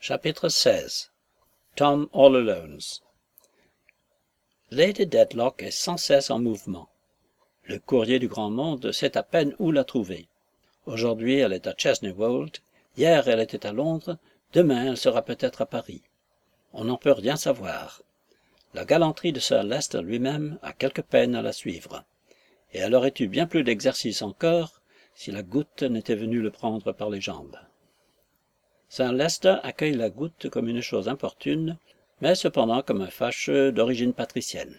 Chapitre 16 Tom All Alones. Lady Dedlock est sans cesse en mouvement. Le courrier du grand monde sait à peine où la trouver. Aujourd'hui, elle est à Chesney Wold, hier elle était à Londres, demain elle sera peut-être à Paris. On n'en peut rien savoir. La galanterie de Sir Leicester lui-même a quelque peine à la suivre, et elle aurait eu bien plus d'exercice encore si la goutte n'était venue le prendre par les jambes. Sir Leicester accueille la goutte comme une chose importune, mais cependant comme un fâcheux d'origine patricienne.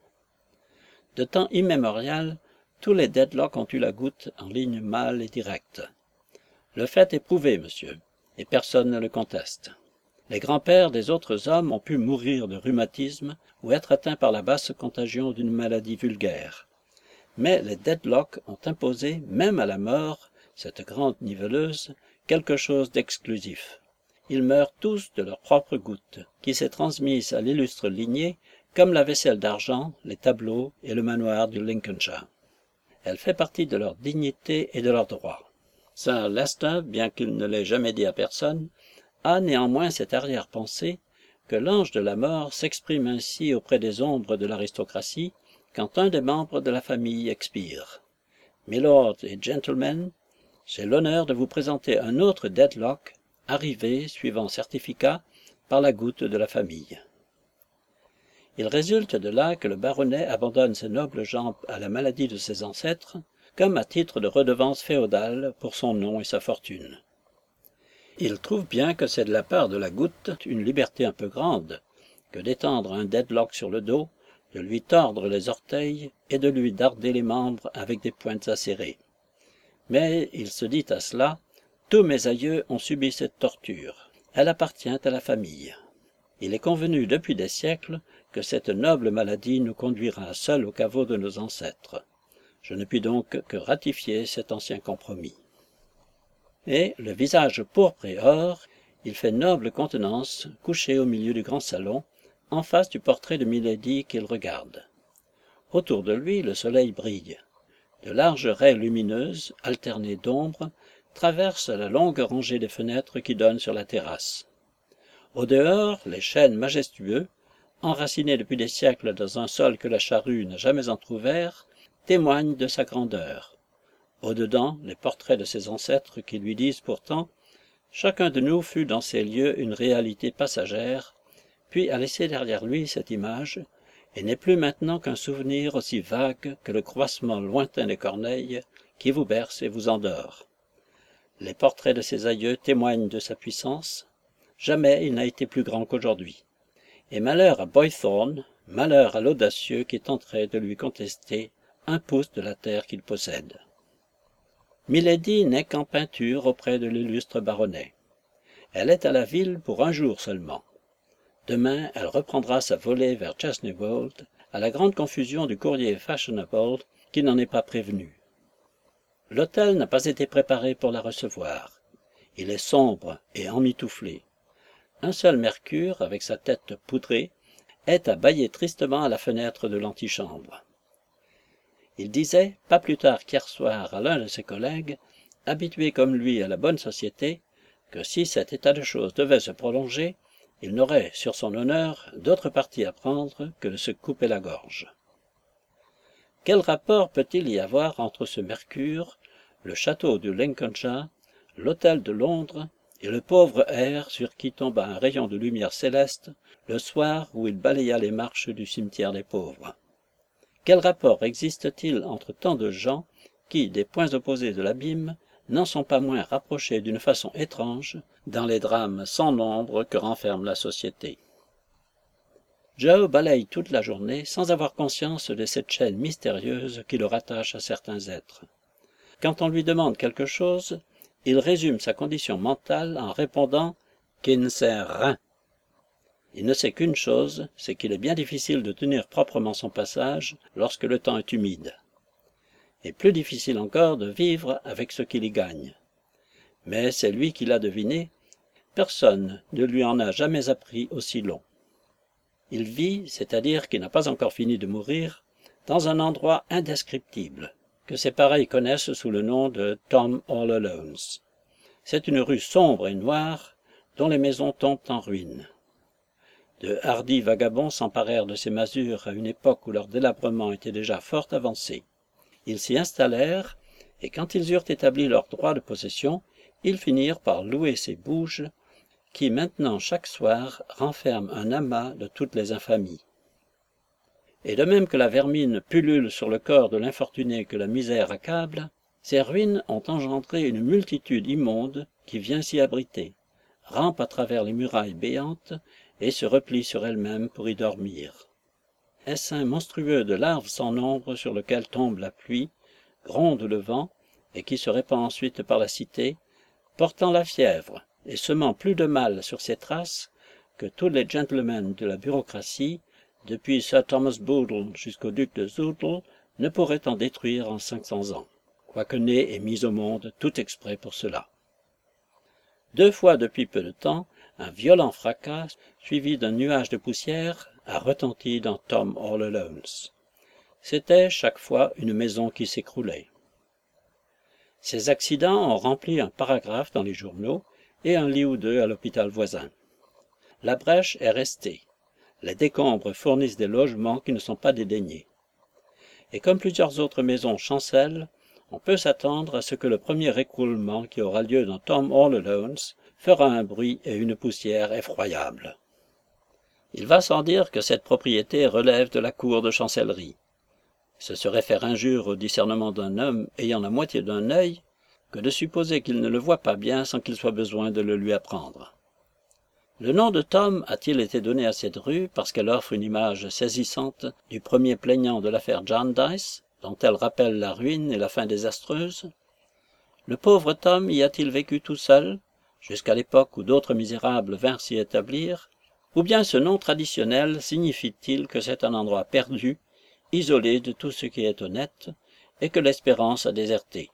De temps immémorial, tous les Dedlock ont eu la goutte en ligne mâle et directe. Le fait est prouvé, monsieur, et personne ne le conteste. Les grands-pères des autres hommes ont pu mourir de rhumatisme ou être atteints par la basse contagion d'une maladie vulgaire. Mais les Dedlock ont imposé, même à la mort, cette grande niveleuse, quelque chose d'exclusif. Ils meurent tous de leur propre goutte, qui s'est transmise à l'illustre lignée, comme la vaisselle d'argent, les tableaux et le manoir du Lincolnshire. Elle fait partie de leur dignité et de leurs droits. Sir Leicester, bien qu'il ne l'ait jamais dit à personne, a néanmoins cette arrière-pensée que l'ange de la mort s'exprime ainsi auprès des ombres de l'aristocratie quand un des membres de la famille expire. Milords et gentlemen, j'ai l'honneur de vous présenter un autre Dedlock, arrivé, suivant certificat, par la goutte de la famille. Il résulte de là que le baronnet abandonne ses nobles jambes à la maladie de ses ancêtres, comme à titre de redevance féodale pour son nom et sa fortune. Il trouve bien que c'est de la part de la goutte une liberté un peu grande que d'étendre un Dedlock sur le dos, de lui tordre les orteils et de lui darder les membres avec des pointes acérées. Mais il se dit à cela, tous mes aïeux ont subi cette torture. Elle appartient à la famille. Il est convenu depuis des siècles que cette noble maladie nous conduira seuls au caveau de nos ancêtres. Je ne puis donc que ratifier cet ancien compromis. Et, le visage pourpre et or, il fait noble contenance, couché au milieu du grand salon, en face du portrait de Milady qu'il regarde. Autour de lui, le soleil brille. De larges raies lumineuses, alternées d'ombre, traversent la longue rangée des fenêtres qui donnent sur la terrasse. Au dehors, les chênes majestueux, enracinés depuis des siècles dans un sol que la charrue n'a jamais entrouvert, témoignent de sa grandeur. Au-dedans, les portraits de ses ancêtres qui lui disent pourtant « Chacun de nous fut dans ces lieux une réalité passagère, puis a laissé derrière lui cette image, et n'est plus maintenant qu'un souvenir aussi vague que le croissement lointain des corneilles qui vous berce et vous endort. Les portraits de ses aïeux témoignent de sa puissance. Jamais il n'a été plus grand qu'aujourd'hui. Et malheur à Boythorn, malheur à l'audacieux qui tenterait de lui contester un pouce de la terre qu'il possède. Milady n'est qu'en peinture auprès de l'illustre baronnet. Elle est à la ville pour un jour seulement. Demain, elle reprendra sa volée vers Chesney Wold, à la grande confusion du courrier fashionable qui n'en est pas prévenu. L'hôtel n'a pas été préparé pour la recevoir. Il est sombre et emmitouflé. Un seul Mercure, avec sa tête poudrée, est à bâiller tristement à la fenêtre de l'antichambre. Il disait, pas plus tard qu'hier soir à l'un de ses collègues, habitué comme lui à la bonne société, que si cet état de choses devait se prolonger, il n'aurait, sur son honneur, d'autre parti à prendre que de se couper la gorge. Quel rapport peut-il y avoir entre ce Mercure, le château du Lincolnshire, l'hôtel de Londres et le pauvre air sur qui tomba un rayon de lumière céleste le soir où il balaya les marches du cimetière des pauvres? Quel rapport existe-t-il entre tant de gens qui, des points opposés de l'abîme, n'en sont pas moins rapprochés d'une façon étrange dans les drames sans nombre que renferme la société? Joe balaye toute la journée sans avoir conscience de cette chaîne mystérieuse qui le rattache à certains êtres. Quand on lui demande quelque chose, il résume sa condition mentale en répondant qu'il ne sait rien. Il ne sait qu'une chose, c'est qu'il est bien difficile de tenir proprement son passage lorsque le temps est humide. Et plus difficile encore de vivre avec ce qu'il y gagne. Mais c'est lui qui l'a deviné, personne ne lui en a jamais appris aussi long. Il vit, c'est-à-dire qu'il n'a pas encore fini de mourir, dans un endroit indescriptible, que ses pareils connaissent sous le nom de Tom All Alones. C'est une rue sombre et noire, dont les maisons tombent en ruine. De hardis vagabonds s'emparèrent de ces masures à une époque où leur délabrement était déjà fort avancé. Ils s'y installèrent, et quand ils eurent établi leur droit de possession, ils finirent par louer ces bouges qui maintenant chaque soir renferment un amas de toutes les infamies. Et de même que la vermine pullule sur le corps de l'infortuné que la misère accable, ces ruines ont engendré une multitude immonde qui vient s'y abriter, rampe à travers les murailles béantes et se replie sur elle-même pour y dormir. Essaim monstrueux de larves sans nombre sur lequel tombe la pluie, gronde le vent, et qui se répand ensuite par la cité, portant la fièvre et semant plus de mal sur ses traces que tous les gentlemen de la bureaucratie, depuis Sir Thomas Boodle jusqu'au duc de Zoodle, ne pourraient en détruire en 500 ans, quoique né et mis au monde tout exprès pour cela. 2 fois depuis peu de temps, un violent fracas, suivi d'un nuage de poussière, a retenti dans Tom All Alone's. C'était chaque fois une maison qui s'écroulait. Ces accidents ont rempli un paragraphe dans les journaux et un lit ou deux à l'hôpital voisin. La brèche est restée. Les décombres fournissent des logements qui ne sont pas dédaignés. Et comme plusieurs autres maisons chancellent, on peut s'attendre à ce que le premier écroulement qui aura lieu dans Tom All Alone's fera un bruit et une poussière effroyables. Il va sans dire que cette propriété relève de la cour de chancellerie. Ce serait faire injure au discernement d'un homme ayant la moitié d'un œil que de supposer qu'il ne le voit pas bien sans qu'il soit besoin de le lui apprendre. Le nom de Tom a-t-il été donné à cette rue parce qu'elle offre une image saisissante du premier plaignant de l'affaire Jarndyce, dont elle rappelle la ruine et la fin désastreuse? Le pauvre Tom y a-t-il vécu tout seul, jusqu'à l'époque où d'autres misérables vinrent s'y établir, ou bien ce nom traditionnel signifie-t-il que c'est un endroit perdu, isolé de tout ce qui est honnête, et que l'espérance a déserté?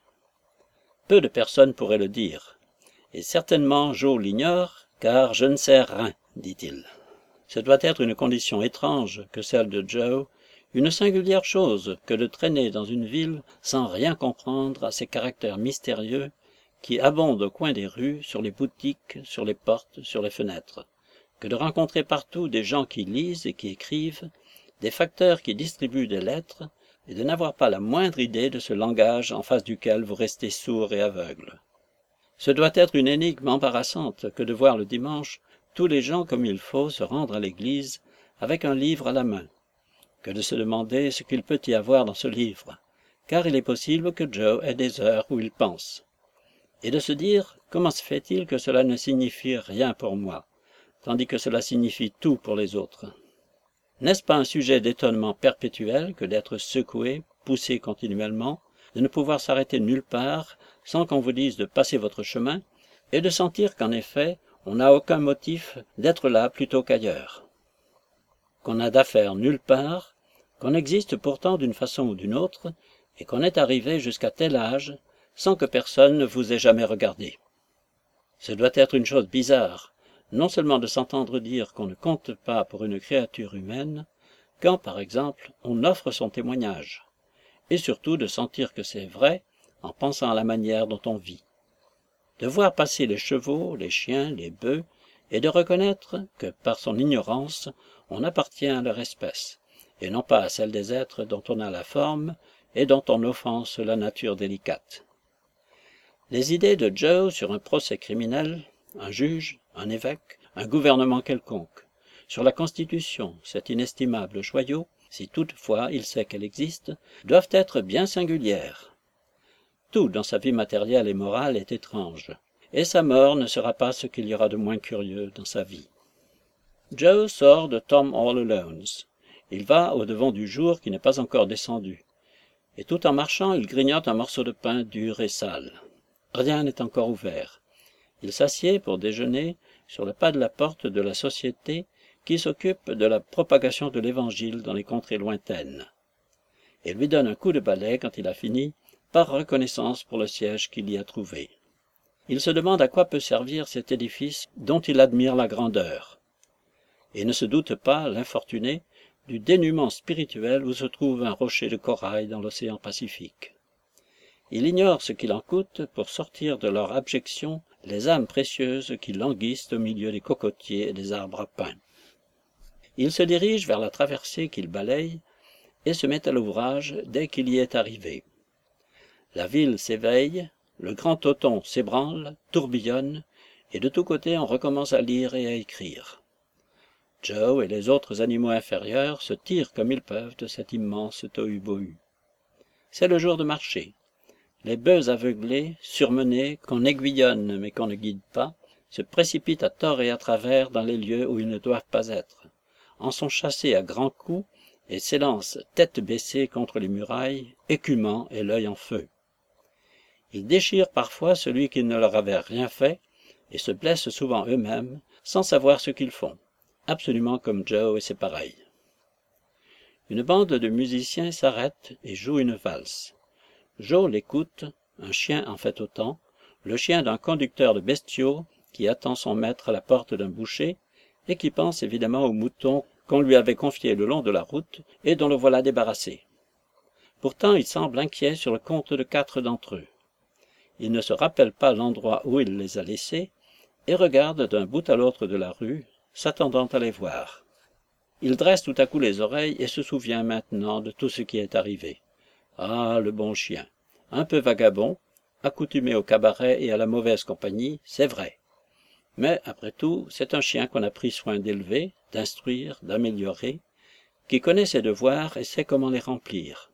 Peu de personnes pourraient le dire, et certainement Joe l'ignore, car je ne sais rien, dit-il. Ce doit être une condition étrange que celle de Joe, une singulière chose que de traîner dans une ville sans rien comprendre à ces caractères mystérieux qui abondent au coin des rues, sur les boutiques, sur les portes, sur les fenêtres, que de rencontrer partout des gens qui lisent et qui écrivent, des facteurs qui distribuent des lettres, et de n'avoir pas la moindre idée de ce langage en face duquel vous restez sourd et aveugle. Ce doit être une énigme embarrassante que de voir le dimanche tous les gens comme il faut se rendre à l'église avec un livre à la main, que de se demander ce qu'il peut y avoir dans ce livre, car il est possible que Joe ait des heures où il pense, et de se dire comment se fait-il que cela ne signifie rien pour moi, tandis que cela signifie tout pour les autres. N'est-ce pas un sujet d'étonnement perpétuel que d'être secoué, poussé continuellement, de ne pouvoir s'arrêter nulle part sans qu'on vous dise de passer votre chemin, et de sentir qu'en effet on n'a aucun motif d'être là plutôt qu'ailleurs, qu'on n'a d'affaires nulle part, qu'on existe pourtant d'une façon ou d'une autre, et qu'on est arrivé jusqu'à tel âge sans que personne ne vous ait jamais regardé. Ce doit être une chose bizarre, non seulement de s'entendre dire qu'on ne compte pas pour une créature humaine, quand, par exemple, on offre son témoignage, et surtout de sentir que c'est vrai en pensant à la manière dont on vit. De voir passer les chevaux, les chiens, les bœufs, et de reconnaître que, par son ignorance, on appartient à leur espèce, et non pas à celle des êtres dont on a la forme et dont on offense la nature délicate. Les idées de Joe sur un procès criminel, un juge, un évêque, un gouvernement quelconque, sur la Constitution, cet inestimable joyau, si toutefois il sait qu'elle existe, doivent être bien singulières. Tout dans sa vie matérielle et morale est étrange, et sa mort ne sera pas ce qu'il y aura de moins curieux dans sa vie. Joe sort de Tom All Alone's. Il va au-devant du jour qui n'est pas encore descendu, et tout en marchant il grignote un morceau de pain dur et sale. Rien n'est encore ouvert. Il s'assied pour déjeuner sur le pas de la porte de la société qui s'occupe de la propagation de l'Évangile dans les contrées lointaines, et lui donne un coup de balai quand il a fini, par reconnaissance pour le siège qu'il y a trouvé. Il se demande à quoi peut servir cet édifice dont il admire la grandeur, et ne se doute pas, l'infortuné, du dénuement spirituel où se trouve un rocher de corail dans l'océan Pacifique. Il ignore ce qu'il en coûte pour sortir de leur abjection les âmes précieuses qui languissent au milieu des cocotiers et des arbres à pin. Il se dirige vers la traversée qu'il balaye et se met à l'ouvrage dès qu'il y est arrivé. La ville s'éveille, le grand auton s'ébranle, tourbillonne, et de tous côtés on recommence à lire et à écrire. Joe et les autres animaux inférieurs se tirent comme ils peuvent de cet immense tohu-bohu. C'est le jour de marché. Les bœufs aveuglés, surmenés, qu'on aiguillonne mais qu'on ne guide pas, se précipitent à tort et à travers dans les lieux où ils ne doivent pas être, en sont chassés à grands coups et s'élancent tête baissée contre les murailles, écumant et l'œil en feu. Ils déchirent parfois celui qui ne leur avait rien fait et se blessent souvent eux-mêmes sans savoir ce qu'ils font, absolument comme Joe et ses pareils. Une bande de musiciens s'arrête et joue une valse. Joe l'écoute, un chien en fait autant, le chien d'un conducteur de bestiaux qui attend son maître à la porte d'un boucher et qui pense évidemment aux moutons qu'on lui avait confiés le long de la route et dont le voilà débarrassé. Pourtant il semble inquiet sur le compte de 4 d'entre eux. Il ne se rappelle pas l'endroit où il les a laissés et regarde d'un bout à l'autre de la rue, s'attendant à les voir. Il dresse tout à coup les oreilles et se souvient maintenant de tout ce qui est arrivé. Ah, le bon chien, un peu vagabond, accoutumé au cabaret et à la mauvaise compagnie, c'est vrai. Mais, après tout, c'est un chien qu'on a pris soin d'élever, d'instruire, d'améliorer, qui connaît ses devoirs et sait comment les remplir.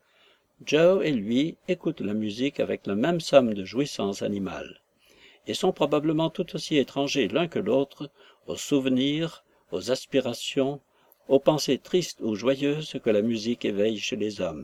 Joe et lui écoutent la musique avec la même somme de jouissance animale, et sont probablement tout aussi étrangers l'un que l'autre aux souvenirs, aux aspirations, aux pensées tristes ou joyeuses que la musique éveille chez les hommes.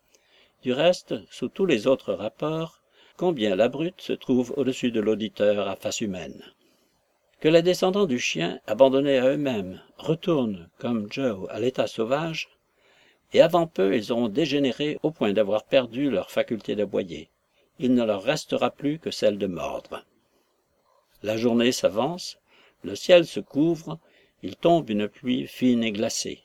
Du reste, sous tous les autres rapports, combien la brute se trouve au-dessus de l'auditeur à face humaine. Que les descendants du chien, abandonnés à eux-mêmes, retournent, comme Joe, à l'état sauvage, et avant peu ils auront dégénéré au point d'avoir perdu leur faculté d'aboyer. Il ne leur restera plus que celle de mordre. La journée s'avance, le ciel se couvre, il tombe une pluie fine et glacée.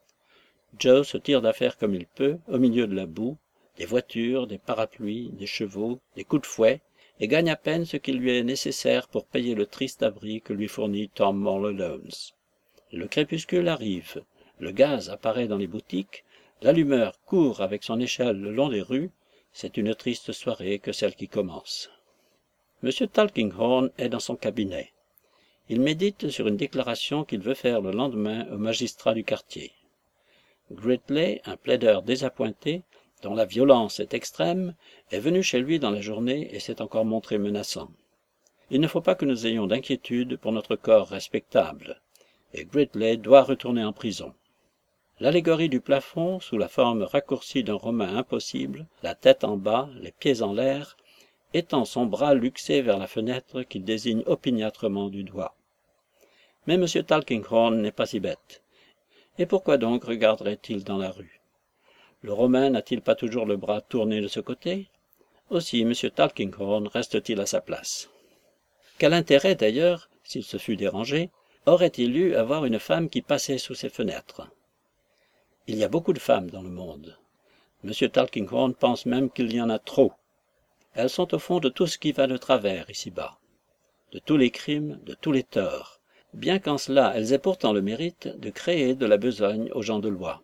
Joe se tire d'affaire comme il peut, au milieu de la boue, des voitures, des parapluies, des chevaux, des coups de fouet, et gagne à peine ce qui lui est nécessaire pour payer le triste abri que lui fournit Tom All Alones. Le crépuscule arrive, le gaz apparaît dans les boutiques, l'allumeur court avec son échelle le long des rues, c'est une triste soirée que celle qui commence. M. Tulkinghorn est dans son cabinet. Il médite sur une déclaration qu'il veut faire le lendemain au magistrat du quartier. Gridley, un plaideur désappointé, dont la violence est extrême, est venu chez lui dans la journée et s'est encore montré menaçant. Il ne faut pas que nous ayons d'inquiétude pour notre corps respectable, et Gridley doit retourner en prison. L'allégorie du plafond, sous la forme raccourcie d'un romain impossible, la tête en bas, les pieds en l'air, étend son bras luxé vers la fenêtre qu'il désigne opiniâtrement du doigt. Mais M. Tulkinghorn n'est pas si bête. Et pourquoi donc regarderait-il dans la rue? Le Romain n'a-t-il pas toujours le bras tourné de ce côté? Aussi M. Tulkinghorn reste-t-il à sa place. Quel intérêt, d'ailleurs, s'il se fût dérangé, aurait-il eu à voir une femme qui passait sous ses fenêtres? Il y a beaucoup de femmes dans le monde. M. Tulkinghorn pense même qu'il y en a trop. Elles sont au fond de tout ce qui va de travers ici-bas, de tous les crimes, de tous les torts, bien qu'en cela elles aient pourtant le mérite de créer de la besogne aux gens de loi.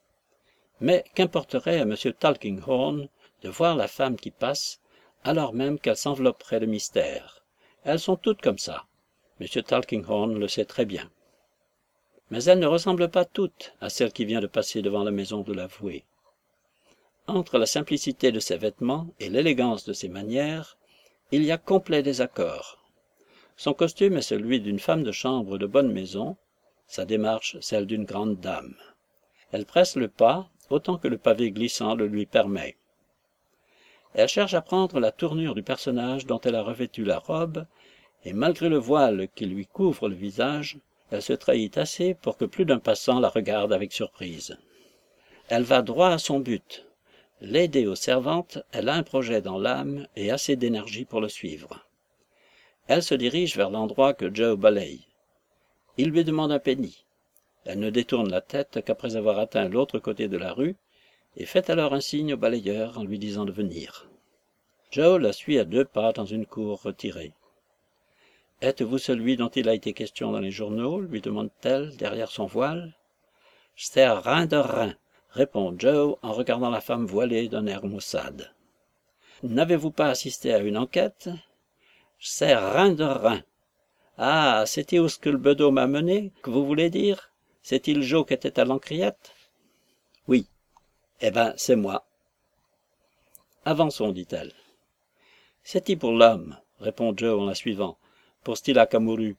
Mais qu'importerait à M. Tulkinghorn de voir la femme qui passe, alors même qu'elle s'envelopperait de mystère? Elles sont toutes comme ça. M. Tulkinghorn le sait très bien. Mais elles ne ressemblent pas toutes à celle qui vient de passer devant la maison de l'avoué. Entre la simplicité de ses vêtements et l'élégance de ses manières, il y a complet désaccord. Son costume est celui d'une femme de chambre de bonne maison, sa démarche celle d'une grande dame. Elle presse le pas autant que le pavé glissant le lui permet. Elle cherche à prendre la tournure du personnage dont elle a revêtu la robe, et malgré le voile qui lui couvre le visage, elle se trahit assez pour que plus d'un passant la regarde avec surprise. Elle va droit à son but. Laidée aux servantes, elle a un projet dans l'âme et assez d'énergie pour le suivre. Elle se dirige vers l'endroit que Joe balaye. Il lui demande un penny. Elle ne détourne la tête qu'après avoir atteint l'autre côté de la rue et fait alors un signe au balayeur en lui disant de venir. Joe la suit à 2 pas dans une cour retirée. Êtes-vous celui dont il a été question dans les journaux lui demande-t-elle derrière son voile. J'sais rien de rien, répond Joe en regardant la femme voilée d'un air maussade. N'avez-vous pas assisté à une enquête? J'sais rien de rien. Ah, c'est-il où ce que le bedeau m'a mené, que vous voulez dire? C'est-il Joe qui était à l'encriette? Oui. Eh ben, c'est moi. Avançons, dit-elle. C'est-il pour l'homme, répond Joe en la suivant, pour Stilla Kamourou.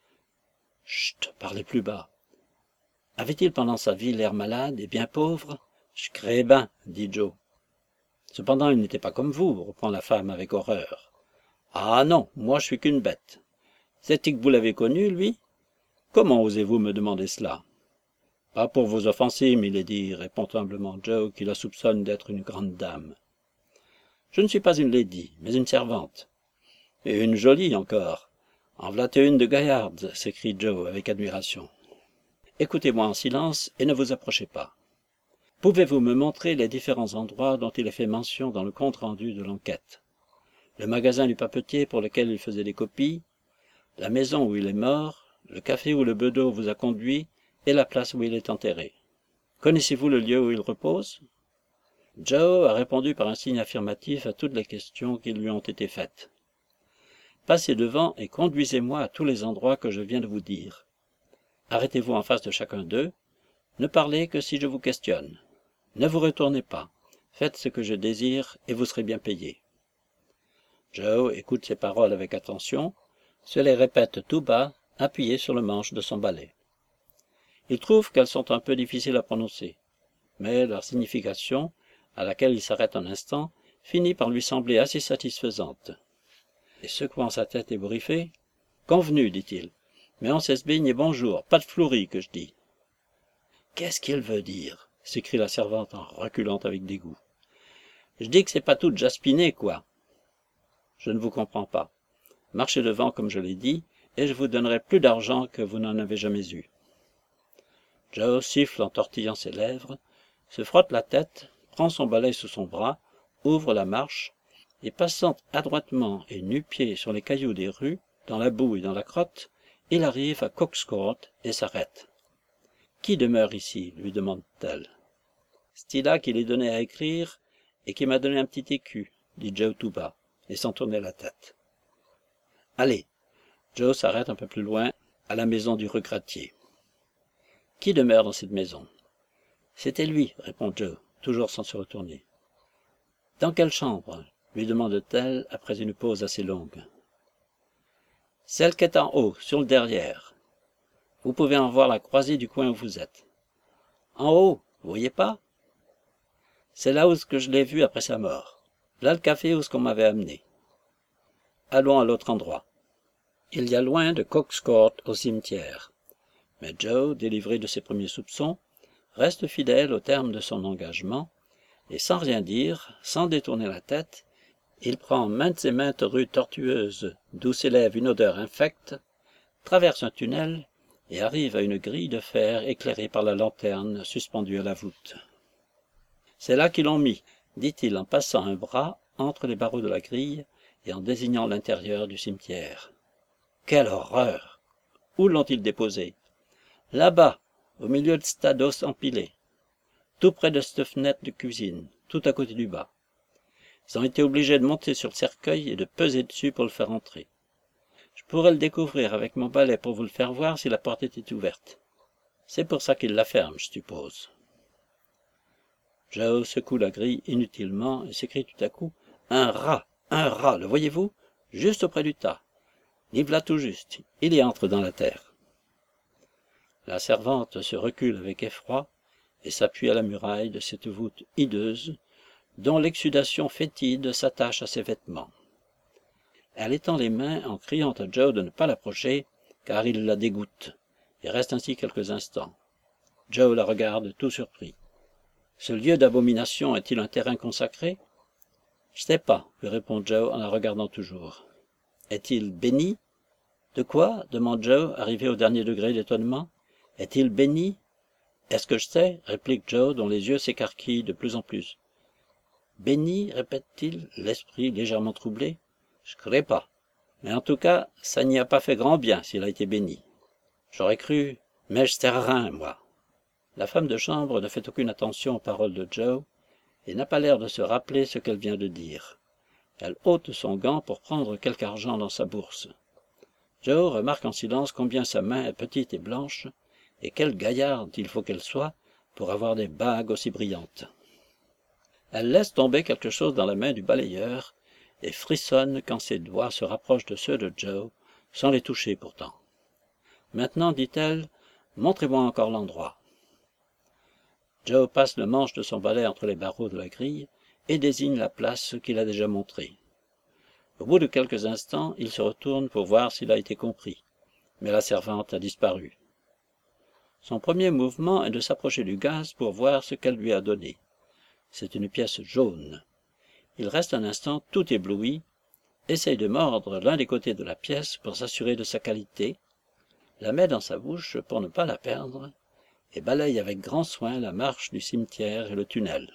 Chut, parlez plus bas. Avait-il pendant sa vie l'air malade et bien pauvre? Je crée ben, dit Joe. Cependant, il n'était pas comme vous, reprend la femme avec horreur. Ah non, moi je suis qu'une bête. C'est-il que vous l'avez connu, lui? Comment osez-vous me demander cela? Pas pour vous offenser, milady, répond humblement Joe, qui la soupçonne d'être une grande dame. Je ne suis pas une lady, mais une servante. Et une jolie encore. En v'là une de gaillarde, s'écrie Joe avec admiration. Écoutez-moi en silence et ne vous approchez pas. Pouvez-vous me montrer les différents endroits dont il est fait mention dans le compte-rendu de l'enquête? Le magasin du papetier pour lequel il faisait des copies, la maison où il est mort, le café où le bedeau vous a conduit et la place où il est enterré. Connaissez-vous le lieu où il repose? Joe a répondu par un signe affirmatif à toutes les questions qui lui ont été faites. Passez devant et conduisez-moi à tous les endroits que je viens de vous dire. Arrêtez-vous en face de chacun d'eux. Ne parlez que si je vous questionne. Ne vous retournez pas. Faites ce que je désire et vous serez bien payé. Joe écoute ces paroles avec attention, se les répète tout bas, appuyé sur le manche de son balai. Il trouve qu'elles sont un peu difficiles à prononcer, mais leur signification, à laquelle il s'arrête un instant, finit par lui sembler assez satisfaisante. Et secouant sa tête ébouriffée, « Convenu, dit-il, mais on s'esbigne et bonjour, pas de flouris que je dis. »« Qu'est-ce qu'il veut dire ?» s'écrie la servante en reculant avec dégoût. « Je dis que c'est pas tout jaspiné, quoi. »« Je ne vous comprends pas. Marchez devant comme je l'ai dit, et je vous donnerai plus d'argent que vous n'en avez jamais eu. » Joe siffle en tortillant ses lèvres, se frotte la tête, prend son balai sous son bras, ouvre la marche, et passant adroitement et nu-pieds sur les cailloux des rues, dans la boue et dans la crotte, il arrive à Cook's Court et s'arrête. « Qui demeure ici ?» lui demande-t-elle. « Stilla qui l'est donné à écrire et qui m'a donné un petit écu, » dit Joe tout bas, et sans tourner la tête. « Allez !» Joe s'arrête un peu plus loin, à la maison du regrettier. « Qui demeure dans cette maison ?»« C'était lui, » répond Joe, toujours sans se retourner. « Dans quelle chambre ?» lui demande-t-elle après une pause assez longue. « Celle qui est en haut, sur le derrière. Vous pouvez en voir la croisée du coin où vous êtes. En haut, vous voyez pas? C'est là où je l'ai vu après sa mort. Là le café où qu'on m'avait amené. Allons à l'autre endroit. » Il y a loin de Cook's Court au cimetière. Mais Joe, délivré de ses premiers soupçons, reste fidèle au terme de son engagement, et sans rien dire, sans détourner la tête, il prend maintes et maintes rues tortueuses d'où s'élève une odeur infecte, traverse un tunnel et arrive à une grille de fer éclairée par la lanterne suspendue à la voûte. « C'est là qu'ils l'ont mis, » dit-il en passant un bras entre les barreaux de la grille et en désignant l'intérieur du cimetière. « Quelle horreur! Où l'ont-ils déposé? »« Là-bas, au milieu de ce tas d'os empilés, tout près de cette fenêtre de cuisine, tout à côté du bas. Ils ont été obligés de monter sur le cercueil et de peser dessus pour le faire entrer. Je pourrais le découvrir avec mon balai pour vous le faire voir si la porte était ouverte. C'est pour ça qu'ils la ferment, je suppose. » Joe secoue la grille inutilement et s'écrie tout à coup « Un rat, le voyez-vous? Juste auprès du tas. Il v'là tout juste, il y entre dans la terre. » La servante se recule avec effroi et s'appuie à la muraille de cette voûte hideuse dont l'exsudation fétide s'attache à ses vêtements. Elle étend les mains en criant à Joe de ne pas l'approcher, car il la dégoûte, et reste ainsi quelques instants. Joe la regarde tout surpris. « Ce lieu d'abomination est-il un terrain consacré? »« Je sais pas, » lui répond Joe en la regardant toujours. « Est-il béni? »« De quoi? » demande Joe, arrivé au dernier degré d'étonnement. « Est-il béni? »« Est-ce que je sais? » réplique Joe, dont les yeux s'écarquillent de plus en plus. « Béni? » répète-t-il, l'esprit légèrement troublé. « Je crée pas. Mais en tout cas, ça n'y a pas fait grand bien s'il a été béni. J'aurais cru, mais je sers à rien, moi. La femme de chambre ne fait aucune attention aux paroles de Joe et n'a pas l'air de se rappeler ce qu'elle vient de dire. Elle ôte son gant pour prendre quelque argent dans sa bourse. Joe remarque en silence combien sa main est petite et blanche, et quelle gaillarde il faut qu'elle soit pour avoir des bagues aussi brillantes. Elle laisse tomber quelque chose dans la main du balayeur et frissonne quand ses doigts se rapprochent de ceux de Joe, sans les toucher pourtant. Maintenant, dit-elle, montrez-moi encore l'endroit. Joe passe le manche de son balai entre les barreaux de la grille et désigne la place qu'il a déjà montrée. Au bout de quelques instants, il se retourne pour voir s'il a été compris, mais la servante a disparu. Son premier mouvement est de s'approcher du gaz pour voir ce qu'elle lui a donné. C'est une pièce jaune. Il reste un instant tout ébloui, essaye de mordre l'un des côtés de la pièce pour s'assurer de sa qualité, la met dans sa bouche pour ne pas la perdre, et balaye avec grand soin la marche du cimetière et le tunnel.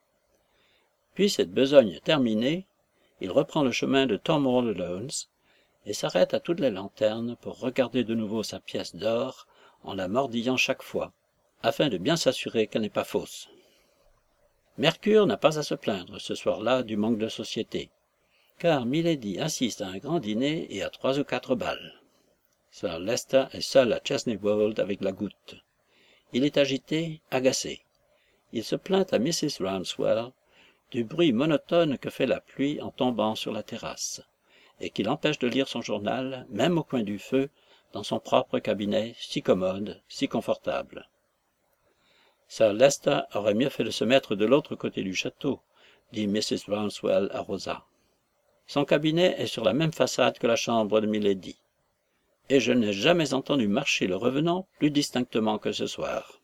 Puis, cette besogne terminée, il reprend le chemin de Tom All Alone's et s'arrête à toutes les lanternes pour regarder de nouveau sa pièce d'or en la mordillant chaque fois, afin de bien s'assurer qu'elle n'est pas fausse. Mercure n'a pas à se plaindre ce soir-là du manque de société, car Milady assiste à un grand dîner et à 3 ou 4 bals. Sir Leicester est seul à Chesney Wold avec la goutte. Il est agité, agacé. Il se plaint à Mrs. Rouncewell du bruit monotone que fait la pluie en tombant sur la terrasse, et qui l'empêche de lire son journal, même au coin du feu, dans son propre cabinet, si commode, si confortable. Sir Leicester aurait mieux fait de se mettre de l'autre côté du château, dit Mrs. Rouncewell à Rosa. Son cabinet est sur la même façade que la chambre de Milady, et je n'ai jamais entendu marcher le revenant plus distinctement que ce soir.